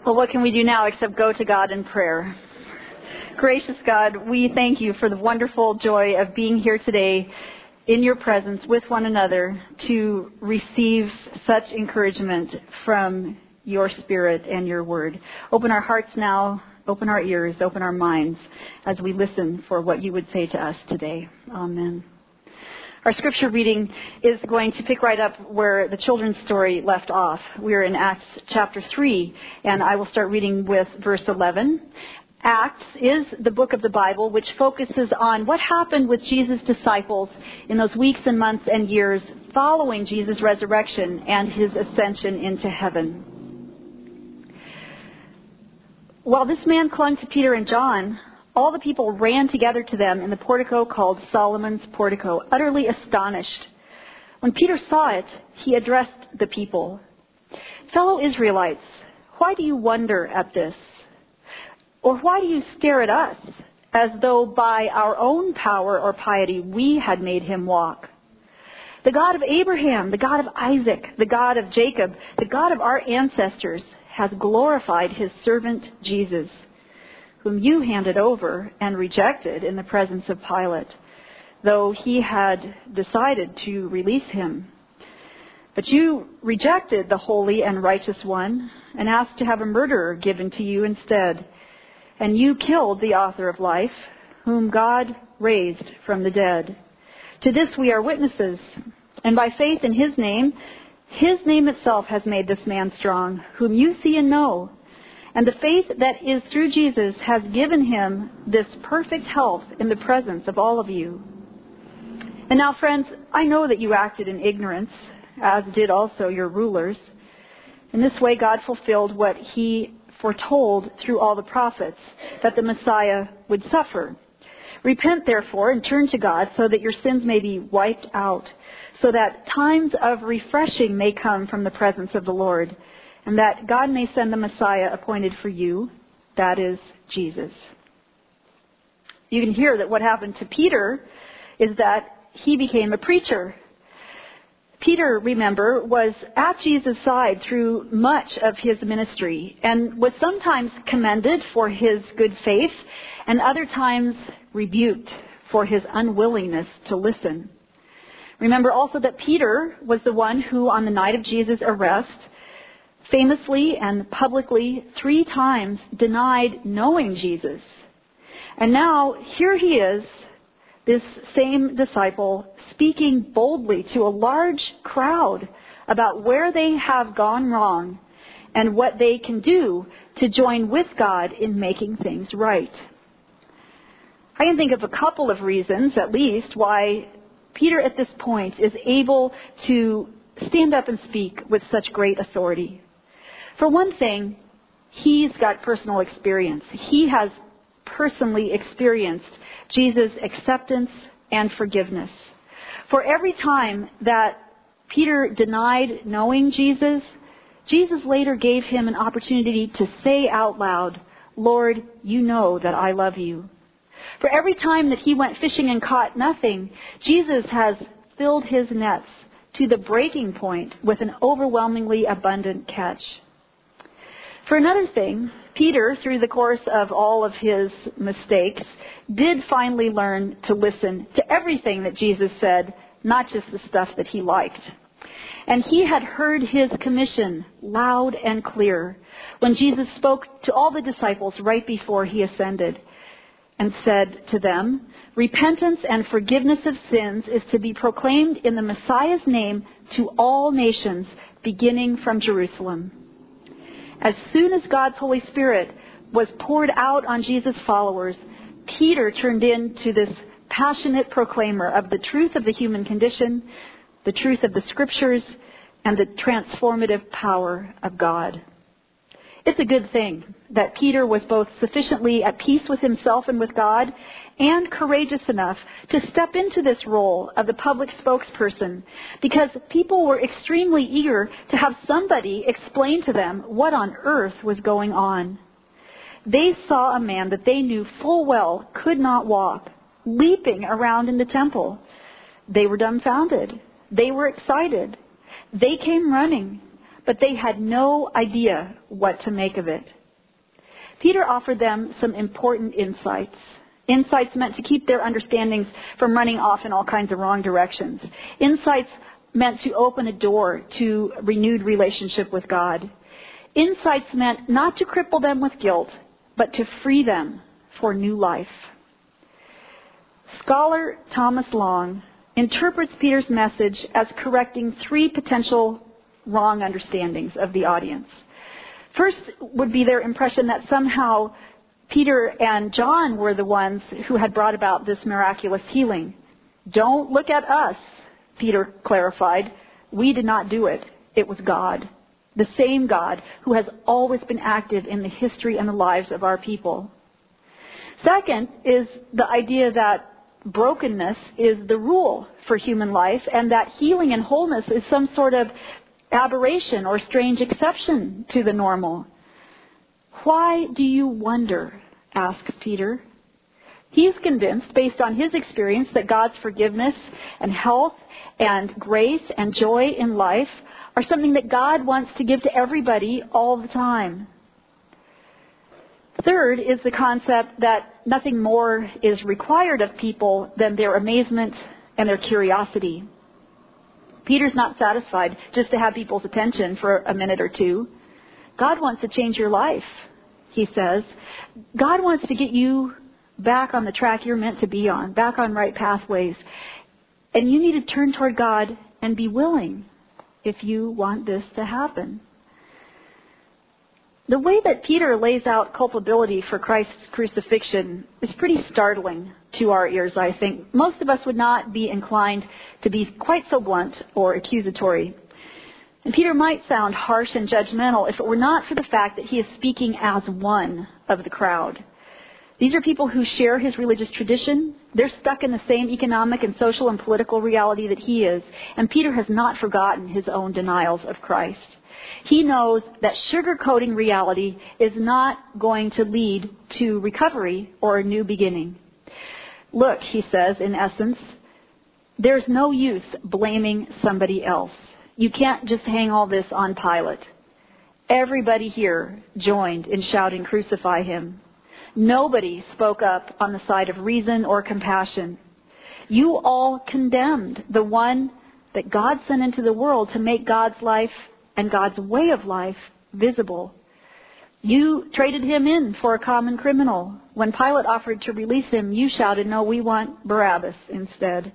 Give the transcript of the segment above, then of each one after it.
Well, what can we do now except go to God in prayer? Gracious God, we thank you for the wonderful joy of being here today in your presence with one another to receive such encouragement from your Spirit and your word. Open our hearts now, open our ears, open our minds as we listen for what you would say to us today. Amen. Our scripture reading is going to pick right up where the children's story left off. We're in Acts chapter 3, and I will start reading with verse 11. Acts is the book of the Bible which focuses on what happened with Jesus' disciples in those weeks and months and years following Jesus' resurrection and his ascension into heaven. While this man clung to Peter and John, all the people ran together to them in the portico called Solomon's Portico, utterly astonished. When Peter saw it, he addressed the people. "Fellow Israelites, why do you wonder at this? Or why do you stare at us, as though by our own power or piety we had made him walk? The God of Abraham, the God of Isaac, the God of Jacob, the God of our ancestors has glorified his servant Jesus, whom you handed over and rejected in the presence of Pilate, though he had decided to release him. But you rejected the holy and righteous one and asked to have a murderer given to you instead. And you killed the author of life, whom God raised from the dead. To this we are witnesses, and by faith in his name itself has made this man strong, whom you see and know. And the faith that is through Jesus has given him this perfect health in the presence of all of you. And now, friends, I know that you acted in ignorance, as did also your rulers. In this way, God fulfilled what he foretold through all the prophets, that the Messiah would suffer. Repent, therefore, and turn to God so that your sins may be wiped out, so that times of refreshing may come from the presence of the Lord, and that God may send the Messiah appointed for you, that is, Jesus." You can hear that what happened to Peter is that he became a preacher. Peter, remember, was at Jesus' side through much of his ministry and was sometimes commended for his good faith and other times rebuked for his unwillingness to listen. Remember also that Peter was the one who, on the night of Jesus' arrest, famously and publicly 3 times denied knowing Jesus. And now here he is, this same disciple, speaking boldly to a large crowd about where they have gone wrong and what they can do to join with God in making things right. I can think of a couple of reasons, at least, why Peter at this point is able to stand up and speak with such great authority. For one thing, he's got personal experience. He has personally experienced Jesus' acceptance and forgiveness. For every time that Peter denied knowing Jesus, Jesus later gave him an opportunity to say out loud, "Lord, you know that I love you." For every time that he went fishing and caught nothing, Jesus has filled his nets to the breaking point with an overwhelmingly abundant catch. For another thing, Peter, through the course of all of his mistakes, did finally learn to listen to everything that Jesus said, not just the stuff that he liked. And he had heard his commission loud and clear when Jesus spoke to all the disciples right before he ascended and said to them, "Repentance and forgiveness of sins is to be proclaimed in the Messiah's name to all nations, beginning from Jerusalem." As soon as God's Holy Spirit was poured out on Jesus' followers, Peter turned into this passionate proclaimer of the truth of the human condition, the truth of the Scriptures, and the transformative power of God. It's a good thing that Peter was both sufficiently at peace with himself and with God and courageous enough to step into this role of the public spokesperson, because people were extremely eager to have somebody explain to them what on earth was going on. They saw a man that they knew full well could not walk, leaping around in the temple. They were dumbfounded. They were excited. They came running. but they had no idea what to make of it. Peter offered them some important insights. Insights meant to keep their understandings from running off in all kinds of wrong directions. Insights meant to open a door to renewed relationship with God. Insights meant not to cripple them with guilt, but to free them for new life. Scholar Thomas Long interprets Peter's message as correcting three potential wrong understandings of the audience. First would be their impression that somehow Peter and John were the ones who had brought about this miraculous healing. Don't look at us, Peter clarified. We did not do it. It was God, the same God who has always been active in the history and the lives of our people. Second is the idea that brokenness is the rule for human life and that healing and wholeness is some sort of aberration or strange exception to the normal. Why do you wonder? Asks Peter. He's convinced, based on his experience, that God's forgiveness and health and grace and joy in life are something that God wants to give to everybody all the time. Third is the concept that nothing more is required of people than their amazement and their curiosity. Peter's not satisfied just to have people's attention for a minute or two. God wants to change your life, he says. God wants to get you back on the track you're meant to be on, back on right pathways. And you need to turn toward God and be willing if you want this to happen. The way that Peter lays out culpability for Christ's crucifixion is pretty startling to our ears, I think. Most of us would not be inclined to be quite so blunt or accusatory. And Peter might sound harsh and judgmental if it were not for the fact that he is speaking as one of the crowd. These are people who share his religious tradition. They're stuck in the same economic and social and political reality that he is. And Peter has not forgotten his own denials of Christ. He knows that sugarcoating reality is not going to lead to recovery or a new beginning. Look, he says, in essence, there's no use blaming somebody else. You can't just hang all this on Pilate. Everybody here joined in shouting, "Crucify him." Nobody spoke up on the side of reason or compassion. You all condemned the one that God sent into the world to make God's life and God's way of life visible. You traded him in for a common criminal. When Pilate offered to release him, you shouted, "No, we want Barabbas instead."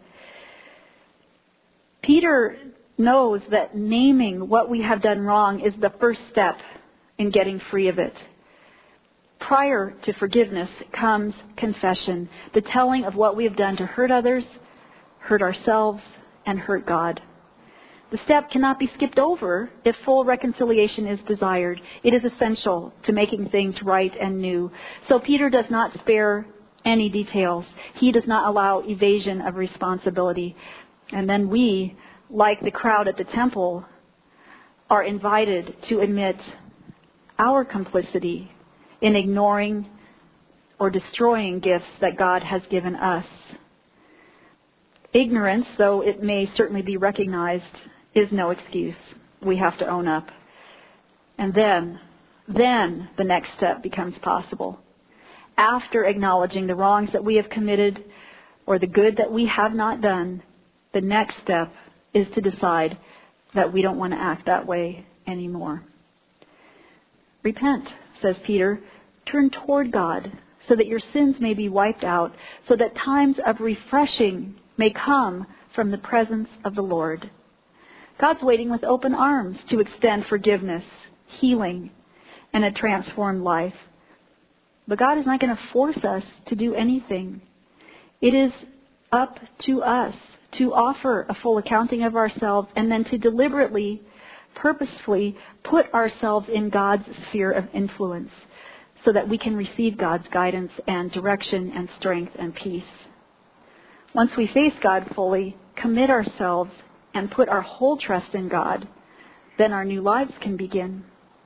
Peter knows that naming what we have done wrong is the first step in getting free of it. Prior to forgiveness comes confession, the telling of what we have done to hurt others, hurt ourselves, and hurt God. The step cannot be skipped over if full reconciliation is desired. It is essential to making things right and new. So Peter does not spare any details. He does not allow evasion of responsibility. And then we, like the crowd at the temple, are invited to admit our complicity in ignoring or destroying gifts that God has given us. Ignorance, though it may certainly be recognized, is no excuse. We have to own up. And then the next step becomes possible. After acknowledging the wrongs that we have committed or the good that we have not done, the next step is to decide that we don't want to act that way anymore. Repent, says Peter. Turn toward God so that your sins may be wiped out, so that times of refreshing may come from the presence of the Lord. God's waiting with open arms to extend forgiveness, healing, and a transformed life. But God is not going to force us to do anything. It is up to us to offer a full accounting of ourselves and then to deliberately, purposefully put ourselves in God's sphere of influence so that we can receive God's guidance and direction and strength and peace. Once we face God fully, commit ourselves, and put our whole trust in God, then our new lives can begin.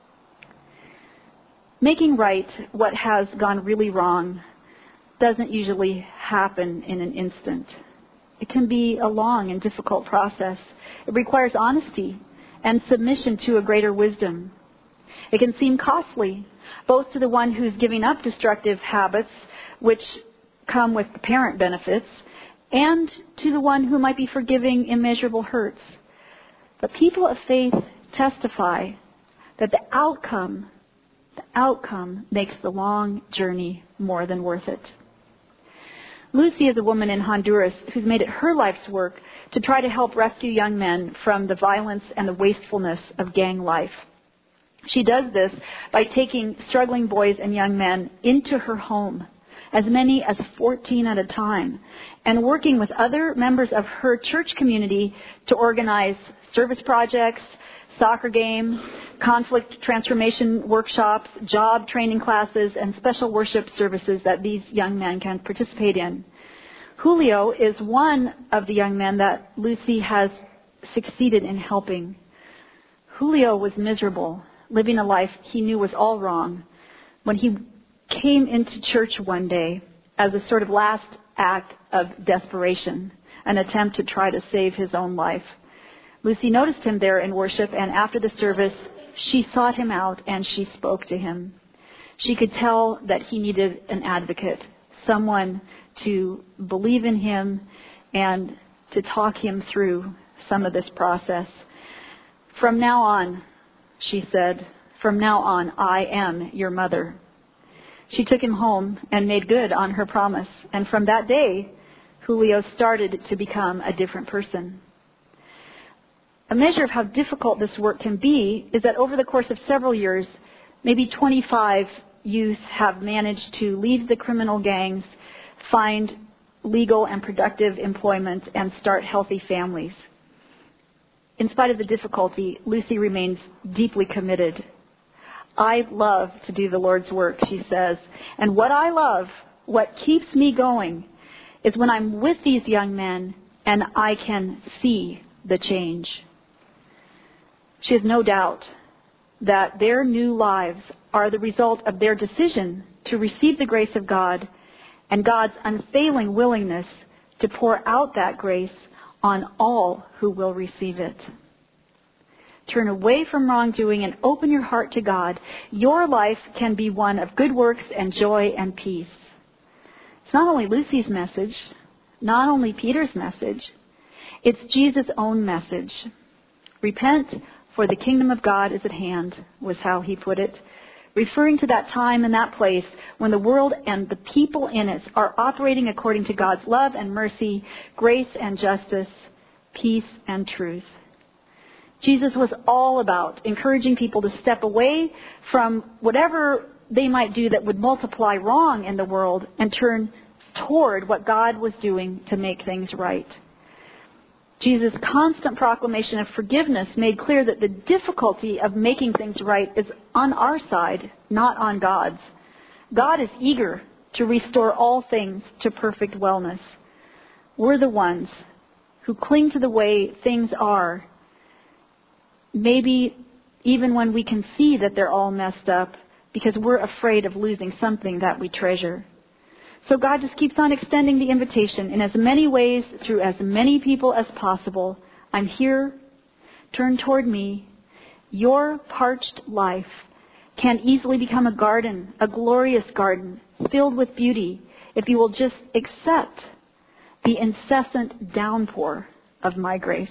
Making right what has gone really wrong doesn't usually happen in an instant. It can be a long and difficult process. It requires honesty and submission to a greater wisdom. It can seem costly, both to the one who's giving up destructive habits, which come with parent benefits, and to the one who might be forgiving immeasurable hurts. But people of faith testify that the outcome makes the long journey more than worth it. Lucy is a woman in Honduras who's made it her life's work to try to help rescue young men from the violence and the wastefulness of gang life. She does this by taking struggling boys and young men into her home, as many as 14 at a time, and working with other members of her church community to organize service projects, soccer games, conflict transformation workshops, job training classes, and special worship services that these young men can participate in. Julio is one of the young men that Lucy has succeeded in helping. Julio was miserable, living a life he knew was all wrong, when he came into church one day as a sort of last act of desperation, an attempt to try to save his own life. Lucy noticed him there in worship, and after the service, she sought him out and she spoke to him. She could tell that he needed an advocate, someone to believe in him and to talk him through some of this process. From now on, she said, from now on, I am your mother. She took him home and made good on her promise. And from that day, Julio started to become a different person. A measure of how difficult this work can be is that over the course of several years, maybe 25 youth have managed to leave the criminal gangs, find legal and productive employment, and start healthy families. In spite of the difficulty, Lucy remains deeply committed. I love to do the Lord's work, she says. And what I love, what keeps me going, is when I'm with these young men and I can see the change. She has no doubt that their new lives are the result of their decision to receive the grace of God and God's unfailing willingness to pour out that grace on all who will receive it. Turn away from wrongdoing and open your heart to God. Your life can be one of good works and joy and peace. It's not only Lucy's message, not only Peter's message, it's Jesus' own message. Repent, for the kingdom of God is at hand, was how he put it, referring to that time and that place when the world and the people in it are operating according to God's love and mercy, grace and justice, peace and truth. Jesus was all about encouraging people to step away from whatever they might do that would multiply wrong in the world and turn toward what God was doing to make things right. Jesus' constant proclamation of forgiveness made clear that the difficulty of making things right is on our side, not on God's. God is eager to restore all things to perfect wellness. We're the ones who cling to the way things are, maybe even when we can see that they're all messed up, because we're afraid of losing something that we treasure. So God just keeps on extending the invitation in as many ways, through as many people as possible. I'm here. Turn toward me. Your parched life can easily become a garden, a glorious garden, filled with beauty, if you will just accept the incessant downpour of my grace.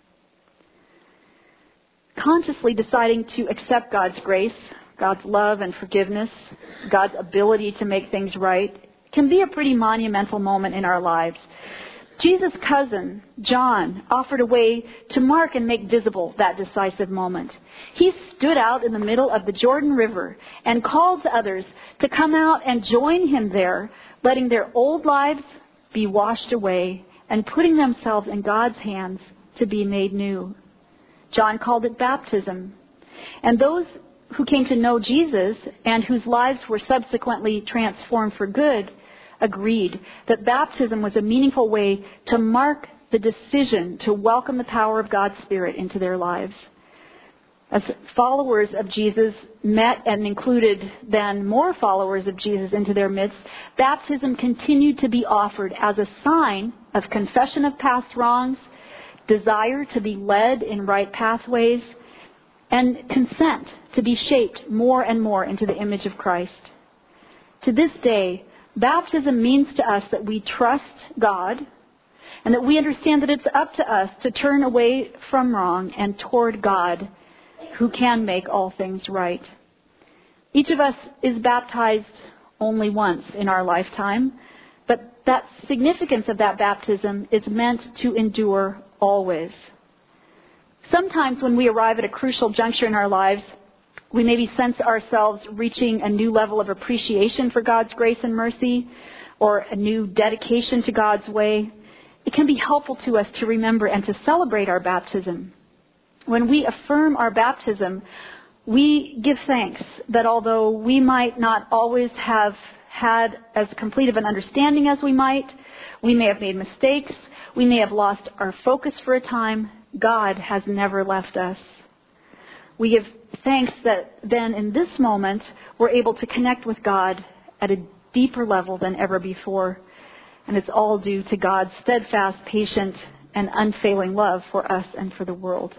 Consciously deciding to accept God's grace, God's love and forgiveness, God's ability to make things right, can be a pretty monumental moment in our lives. Jesus' cousin, John, offered a way to mark and make visible that decisive moment. He stood out in the middle of the Jordan River and called others to come out and join him there, letting their old lives be washed away and putting themselves in God's hands to be made new. John called it baptism. And those who came to know Jesus and whose lives were subsequently transformed for good agreed that baptism was a meaningful way to mark the decision to welcome the power of God's Spirit into their lives. As followers of Jesus met and included then more followers of Jesus into their midst, baptism continued to be offered as a sign of confession of past wrongs, desire to be led in right pathways, and consent to be shaped more and more into the image of Christ. To this day, baptism means to us that we trust God and that we understand that it's up to us to turn away from wrong and toward God, who can make all things right. Each of us is baptized only once in our lifetime, but that significance of that baptism is meant to endure always. Sometimes when we arrive at a crucial juncture in our lives, we maybe sense ourselves reaching a new level of appreciation for God's grace and mercy, or a new dedication to God's way. It can be helpful to us to remember and to celebrate our baptism. When we affirm our baptism, we give thanks that although we might not always have had as complete of an understanding as we might, we may have made mistakes, we may have lost our focus for a time, God has never left us. We give thanks that then in this moment we're able to connect with God at a deeper level than ever before. And it's all due to God's steadfast, patient, and unfailing love for us and for the world.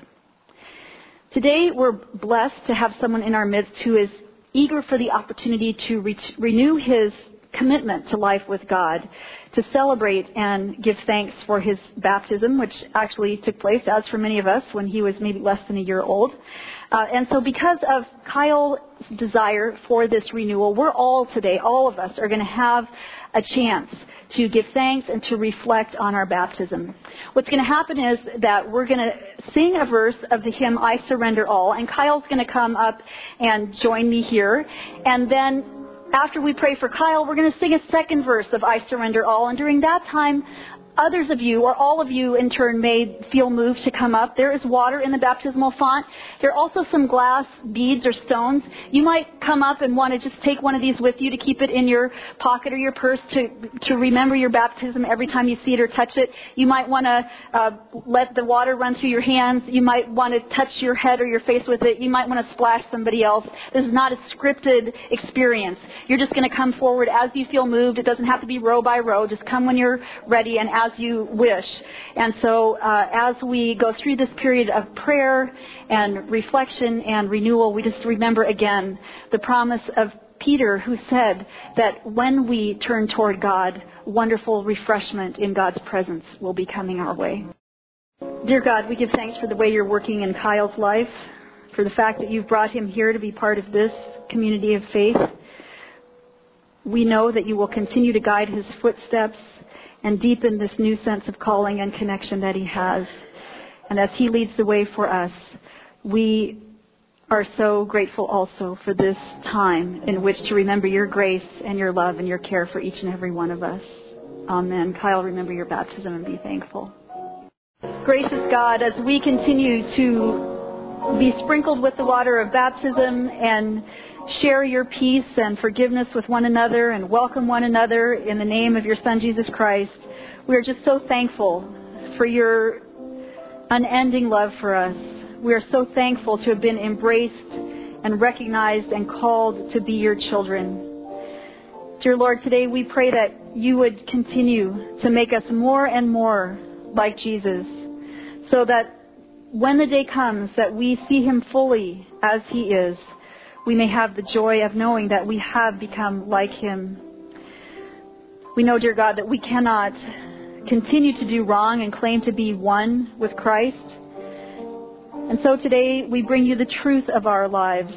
Today we're blessed to have someone in our midst who is eager for the opportunity to renew his commitment to life with God, to celebrate and give thanks for his baptism, which actually took place, as for many of us, when he was maybe less than a year old. And so because of Kyle's desire for this renewal, we're all today, all of us, are going to have a chance to give thanks and to reflect on our baptism. What's going to happen is that we're going to sing a verse of the hymn, I Surrender All, and Kyle's going to come up and join me here. And then after we pray for Kyle, we're going to sing a second verse of I Surrender All. And during that time, others of you, or all of you in turn, may feel moved to come up. There is water in the baptismal font. There are also some glass beads or stones. You might come up and want to just take one of these with you to keep it in your pocket or your purse to remember your baptism every time you see it or touch it. You might want to let the water run through your hands. You might want to touch your head or your face with it. You might want to splash somebody else. This is not a scripted experience. You're just going to come forward as you feel moved. It doesn't have to be row by row. Just come when you're ready and as you wish. And so as we go through this period of prayer and reflection and renewal, we just remember again the promise of Peter, who said that when we turn toward God, wonderful refreshment in God's presence will be coming our way. Dear God, we give thanks for the way you're working in Kyle's life, for the fact that you've brought him here to be part of this community of faith. We know that you will continue to guide his footsteps and deepen this new sense of calling and connection that he has. And as he leads the way for us, we are so grateful also for this time in which to remember your grace and your love and your care for each and every one of us. Amen. Kyle, remember your baptism and be thankful. Gracious God, as we continue to be sprinkled with the water of baptism and share your peace and forgiveness with one another and welcome one another in the name of your Son, Jesus Christ, we are just so thankful for your unending love for us. We are so thankful to have been embraced and recognized and called to be your children. Dear Lord, today we pray that you would continue to make us more and more like Jesus, so that when the day comes that we see him fully as he is, we may have the joy of knowing that we have become like him. We know, dear God, that we cannot continue to do wrong and claim to be one with Christ. And so today we bring you the truth of our lives.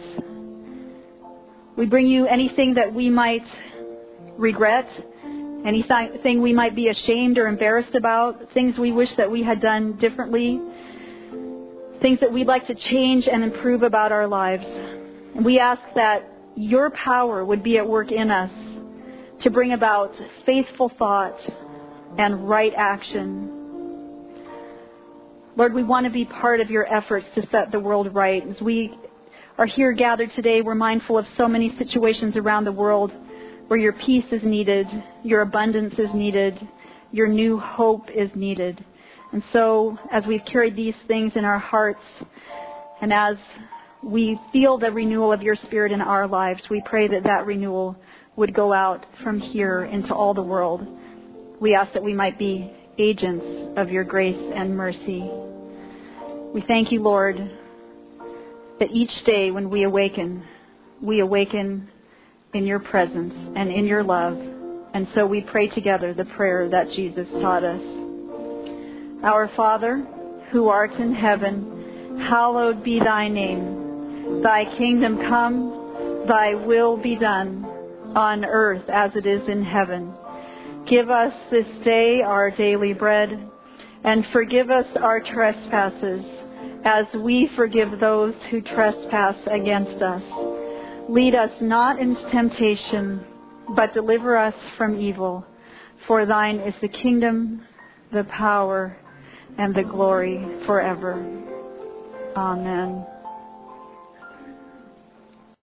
We bring you anything that we might regret, anything we might be ashamed or embarrassed about, things we wish that we had done differently, things that we'd like to change and improve about our lives. And we ask that your power would be at work in us to bring about faithful thought and right action. Lord, we want to be part of your efforts to set the world right. As we are here gathered today, we're mindful of so many situations around the world where your peace is needed, your abundance is needed, your new hope is needed. And so, as we've carried these things in our hearts, and as we feel the renewal of your Spirit in our lives, we pray that that renewal would go out from here into all the world. We ask that we might be agents of your grace and mercy. We thank you, Lord, that each day when we awaken in your presence and in your love. And so we pray together the prayer that Jesus taught us. Our Father, who art in heaven, hallowed be thy name. Thy kingdom come, thy will be done, on earth as it is in heaven. Give us this day our daily bread, and forgive us our trespasses, as we forgive those who trespass against us. Lead us not into temptation, but deliver us from evil. For thine is the kingdom, the power, and the glory forever. Amen.